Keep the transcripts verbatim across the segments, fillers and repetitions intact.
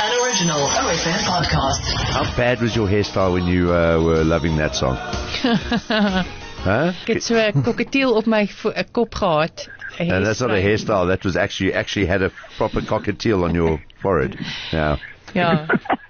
An original O F M podcast. How bad was your hairstyle when you uh, were loving that song? Huh? Ek het so 'n cockatiel op my vo- 'n kop gehad. And that's not a hairstyle. That was actually you actually had a proper cockatiel on your forehead. Yeah. Yeah.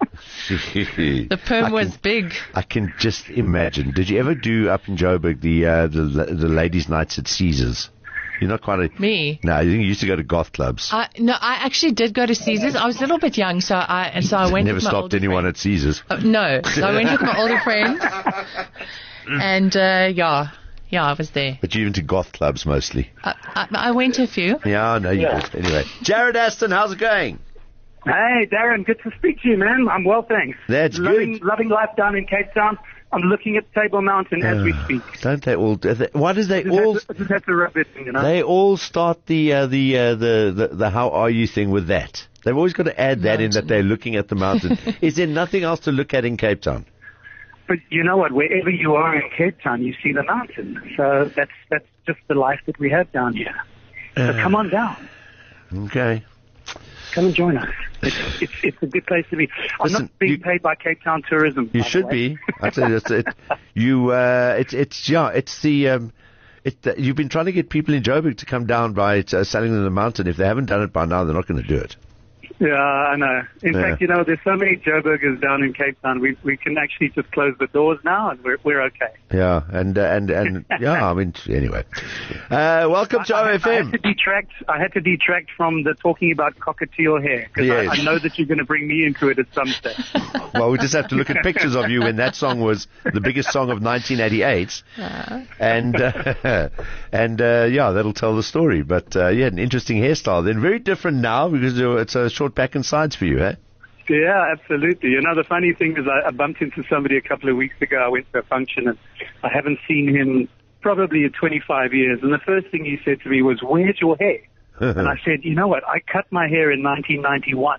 The perm I was can, big. I can just imagine. Did you ever do up in Joburg the uh, the the ladies' nights at Caesars? You're not quite a Me? No, I think you used to go to goth clubs. I, no, I actually did go to Caesars. I was a little bit young, so I and so I went. Never with my stopped older anyone friends. at Caesars. Uh, no, so I went with my older friends, and uh, yeah, yeah, I was there. But you into goth clubs mostly. I, I, I went to a few. Yeah, no, you Yeah. did. Anyway, Jared Aston, how's it going? Hey, Darren, good to speak to you, man. I'm well, thanks. That's loving, good. Loving life down in Cape Town. I'm looking at Table Mountain as we speak. Don't they all? do they- Why does they Just all? have to, just have to rub it in, you know. They all start the uh, the, uh, the the the how are you thing with that. They've always got to add that in that they're looking at the mountain. Is there nothing else to look at in Cape Town? But you know what? Wherever you are in Cape Town, you see the mountain. So that's that's just the life that we have down here. So Uh. come on down. Okay. Come and join us. It's, it's, it's a good place to be. I'm Listen, not being you- paid by Cape Town Tourism. You by the should way. be. I tell you, it's, it, you. Uh, it's it's yeah. It's the. Um, it, uh, you've been trying to get people in Joburg to come down by uh, selling them the mountain. If they haven't done it by now, they're not going to do it. Yeah, I know. In Yeah. fact, you know, there's so many Joburgers down in Cape Town. We we can actually just close the doors now, and we're we're okay. Yeah, and uh, and and yeah. I mean, anyway. Uh, welcome to O F I had M. to detract. I had to detract from the talking about cockatiel hair because Yes. I, I know that you're going to bring me into it at some stage. Well, we just have to look at pictures of you when that song was the biggest song of nineteen eighty-eight, and uh, and uh, yeah, that'll tell the story. But uh, yeah, an interesting hairstyle. Then very different now because uh, it's a short back and sides for you, eh? Yeah, absolutely. You know, the funny thing is, I, I bumped into somebody a couple of weeks ago. I went to a function and I haven't seen him probably in twenty-five years. And the first thing he said to me was, "Where's your hair?" And I said, "You know what? I cut my hair in nineteen ninety-one."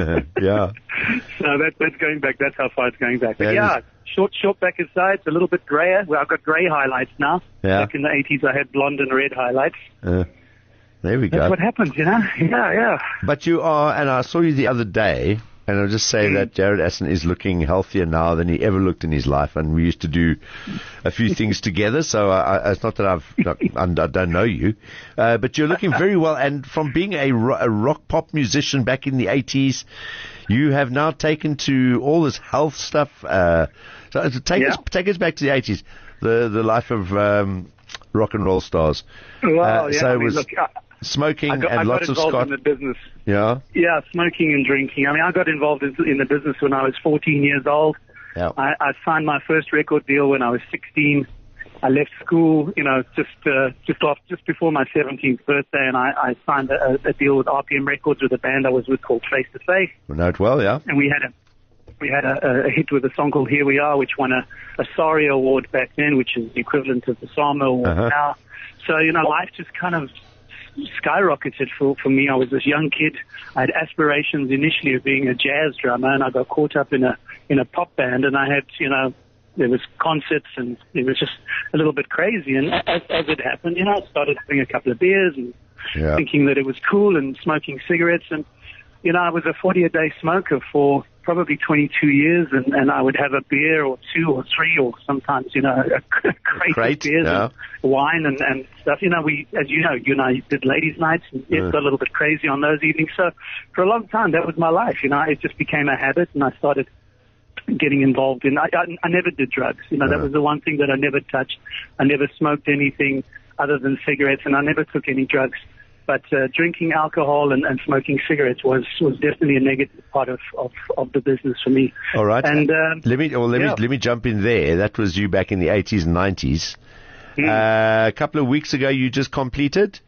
Yeah. So that, that's going back. That's how far it's going back. But That yeah, is- short, short back and sides, a little bit grayer. Well, I've got grey highlights now. Yeah. Back in the eighties, I had blonde and red highlights. Uh, there we That's go. what happens, you know? Yeah, yeah. But you are, and I saw you the other day, and I'll just say that Jared Aston is looking healthier now than he ever looked in his life, and we used to do a few things together, so I, I, it's not that I've, not, I don't know you, uh, but you're looking very well, and from being a, ro- a rock pop musician back in the eighties, you have now taken to all this health stuff, uh, so take Yeah. us, take us back to the eighties, the, the life of, um, rock and roll stars. Well, Uh, yeah, so I it mean, was look, I, smoking I got, and I got lots of involved scotch. in the business. Yeah. Yeah, smoking and drinking. I mean, I got involved in, in the business when I was fourteen years old. Yeah. I, I signed my first record deal when I was sixteen. I left school, you know, just uh, just off just before my seventeenth birthday, and I, I signed a, a deal with R P M Records with a band I was with called Face to Face, We know it well, yeah. and we had a we had a, a hit with a song called Here We Are, which won a, a SARI award back then, which is the equivalent of the SAMA award Uh-huh. now. So, you know, life just kind of skyrocketed for, for me. I was this young kid. I had aspirations initially of being a jazz drummer, and I got caught up in a in a pop band, and I had, you know, there was concerts, and it was just a little bit crazy. And as, as it happened, you know, I started having a couple of beers and Yeah. thinking that it was cool and smoking cigarettes. And, you know, I was a forty-a-day smoker for probably twenty-two years, and, and I would have a beer or two or three or sometimes, you know, a crate, Crate, of beers yeah. and wine and, and stuff. You know, we, as you know, you and I did ladies' nights, and it Yeah. got a little bit crazy on those evenings. So for a long time, that was my life. You know, it just became a habit, and I started getting involved in. I, I, I never did drugs. You know, that Uh-huh. was the one thing that I never touched. I never smoked anything other than cigarettes, and I never took any drugs. But uh, drinking alcohol and, and smoking cigarettes was, was definitely a negative part of, of, of the business for me. All right. And um, let me well, let yeah. me let me jump in there. That was you back in the eighties and nineties. Mm. Uh, a couple of weeks ago, you just completed.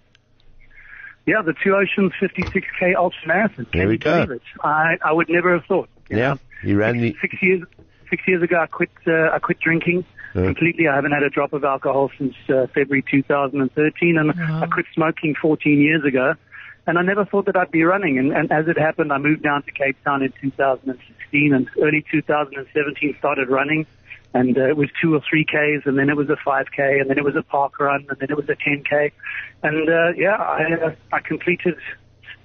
yeah, the Two Oceans fifty-six K ultra marathon. Can There we you go. believe it? I, I would never have thought. you Yeah, know. you ran the. Six years six years ago, I quit. Uh, I quit drinking Uh. completely. I haven't had a drop of alcohol since uh, February two thousand thirteen, and Wow. I quit smoking fourteen years ago. And I never thought that I'd be running. And, and as it happened, I moved down to Cape Town in two thousand sixteen, and early two thousand seventeen started running. And uh, it was two or three Ks, and then it was a five K, and then it was a park run, and then it was a ten K. And uh, yeah, I, uh, I completed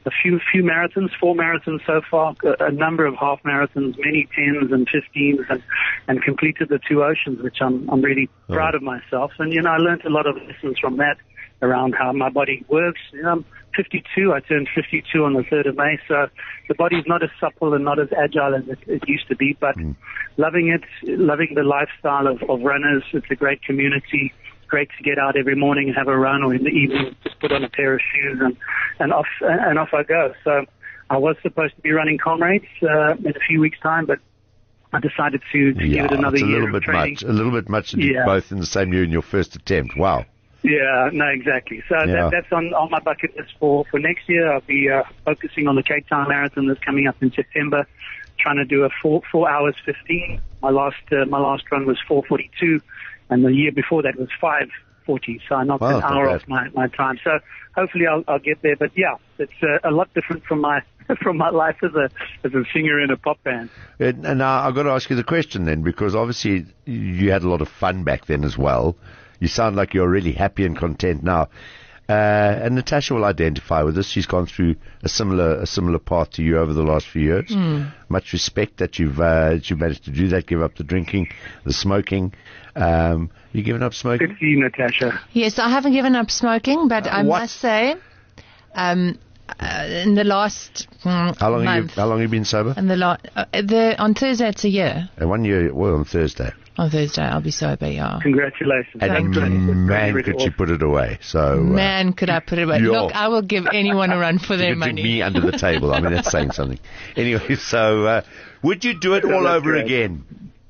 a few few marathons, four marathons so far, a, a number of half marathons, many tens and fifteens, and, and completed the two oceans, which I'm I'm really oh. proud of myself. And you know, I learned a lot of lessons from that around how my body works. You know, I'm fifty-two. I turned fifty-two on the third of May, so the body's not as supple and not as agile as it, it used to be. But mm. loving it, loving the lifestyle of, of runners. It's a great community. Great to get out every morning and have a run, or in the evening just put on a pair of shoes and, and off and off I go. So I was supposed to be running Comrades uh, in a few weeks' time, but I decided to, to yeah, give it another it's a year little of bit training. much. A little bit much to do yeah. both in the same year in your first attempt. Wow. Yeah, no, exactly. So yeah. that, that's on, on my bucket list for, for next year. I'll be uh, focusing on the Cape Town Marathon that's coming up in September, trying to do a four, four hours fifteen. My last uh, my last run was four forty-two, and the year before that was five forty. So I knocked wow, an hour off my, my time. So hopefully I'll, I'll get there. But yeah, it's uh, a lot different from my from my life as a as a singer in a pop band. And, and now I've got to ask you the question then, because obviously you had a lot of fun back then as well. You sound like you're really happy and content now. Uh, and Natasha will identify with this. She's gone through a similar a similar path to you over the last few years. Mm. Much respect that you've uh, that you've managed to do that. Give up the drinking, the smoking. Um, you given up smoking? Good for you, Natasha. Yes, I haven't given up smoking, but I what? must say, um, uh, in the last mm, how long month, have you, how long have you been sober? in the la- uh, the on Thursday it's a year. Uh, one year. Well, on Thursday. On Thursday I'll be sober. Yeah. Congratulations. And Thank you. man, could you put it away? So uh, Man, could I put it away? Yo. Look, I will give anyone a run for you their could money. dig me under the table. I mean, that's saying something. Anyway, so uh, would you do it all That's over great. again?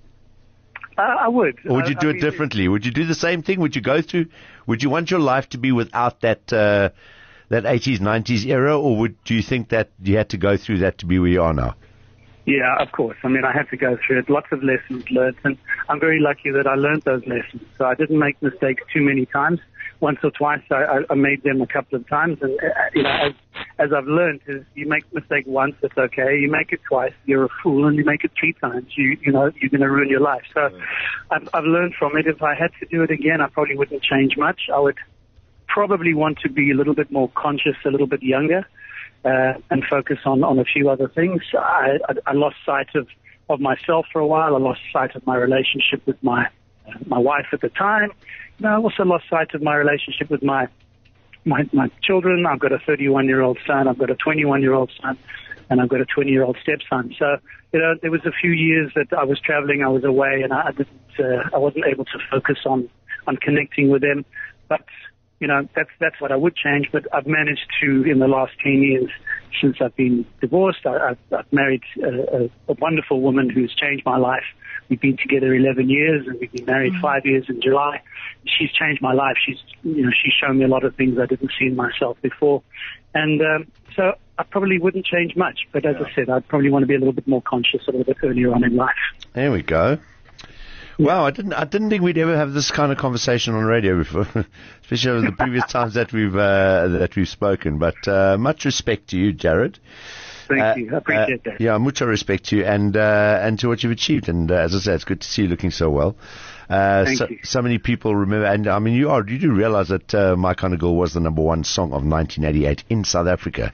Uh, I would. Or would you I- do I it mean, differently? Would you do the same thing? Would you go through? Would you want your life to be without that uh, that eighties, nineties era, or would do you think that you had to go through that to be where you are now? Yeah, of course. I mean, I had to go through it. Lots of lessons learned, and I'm very lucky that I learned those lessons. So I didn't make mistakes too many times. Once or twice, I, I, I made them a couple of times. And uh, you know, as, as I've learned, is you make a mistake once, it's okay. You make it twice, you're a fool, and you make it three times, you you know, you're going to ruin your life. So I've, I've learned from it. If I had to do it again, I probably wouldn't change much. I would probably want to be a little bit more conscious, a little bit younger. Uh, and focus on, on a few other things. I, I, I lost sight of, of myself for a while. I lost sight of my relationship with my uh, my wife at the time. You know, I also lost sight of my relationship with my my my children. I've got a thirty-one-year-old son. I've got a twenty-one-year-old son, and I've got a twenty-year-old stepson. So, you know, there was a few years that I was traveling, I was away, and I didn't, uh, I wasn't able to focus on on connecting with them. But you know, that's that's what I would change, but I've managed to, in the last ten years, since I've been divorced, I, I've, I've married a, a, a wonderful woman who's changed my life. We've been together eleven years, and we've been married mm-hmm. five years in July. She's changed my life. She's, you know, she's shown me a lot of things I didn't see in myself before. And um, so I probably wouldn't change much, but as yeah. I said, I'd probably want to be a little bit more conscious a little bit earlier on in life. There we go. Wow, I didn't I didn't think we'd ever have this kind of conversation on radio before, especially over the previous times that we've uh, that we've spoken. But uh, much respect to you, Jared. Thank uh, you. I appreciate uh, that. Yeah, mucho respect to you and uh, and to what you've achieved. And uh, as I said, it's good to see you looking so well. Uh, Thank so, you. so many people remember, and I mean, you are you do realize that uh, My Kind of Girl was the number one song of nineteen eighty-eight in South Africa.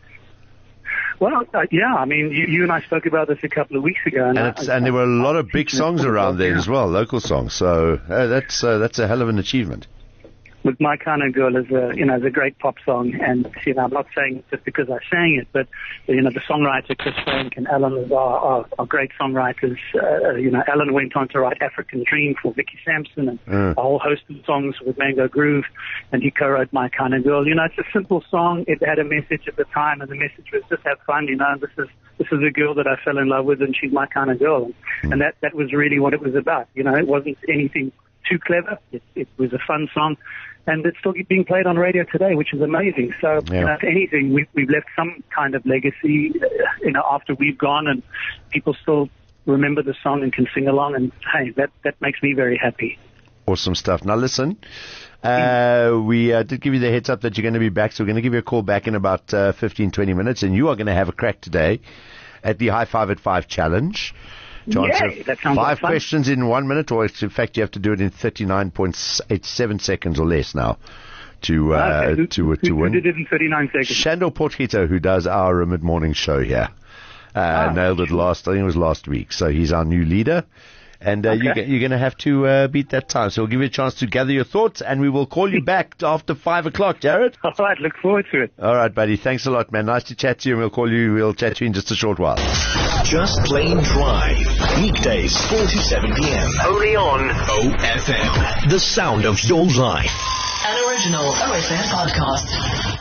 Well, uh, yeah, I mean, you, you and I spoke about this a couple of weeks ago. And, And, it's, I, and there were a lot of big songs around there yeah. as well, local songs. So uh, that's uh, that's a hell of an achievement. With My Kind of Girl is a, you know, is a great pop song, and, you know, I'm not saying it just because I sang it, but, you know, the songwriter Chris Frank and Alan are, are, are great songwriters. Uh, you know, Alan went on to write African Dream for Vicky Sampson and Mm. a whole host of songs with Mango Groove, and he co-wrote My Kind of Girl. You know, it's a simple song. It had a message at the time, and the message was just have fun, you know, this is, this is a girl that I fell in love with, and she's my kind of girl. And, and that, that was really what it was about. You know, it wasn't anything too clever. It, it was a fun song. And it's still being played on radio today, which is amazing. So, yeah. you know, if anything, we've, we've left some kind of legacy, uh, you know, after we've gone, and people still remember the song and can sing along. And, hey, that, that makes me very happy. Awesome stuff. Now, listen, uh, we uh, did give you the heads up that you're going to be back, so we're going to give you a call back in about uh, fifteen, twenty minutes, and you are going to have a crack today at the High Five at Five Challenge. To Yay, answer that sounds five like fun. questions in one minute, or in fact you have to do it in thirty-nine point eight seven seconds or less now to uh, Okay, who, to who, to who win. did it in thirty-nine seconds? Shandor Potgieter, who does our mid-morning show here, uh, Ah, nailed it last. I think it was last week. So he's our new leader, and uh, Okay. you're, you're going to have to uh, beat that time. So we'll give you a chance to gather your thoughts, and we will call you back after five o'clock, Jared. All right, look forward to it. All right, buddy. Thanks a lot, man. Nice to chat to you, and we'll call you. We'll chat to you in just a short while. Just Plain Drive. Weekdays, four to seven p.m. Only on O F M. The sound of your life. An original O F M podcast.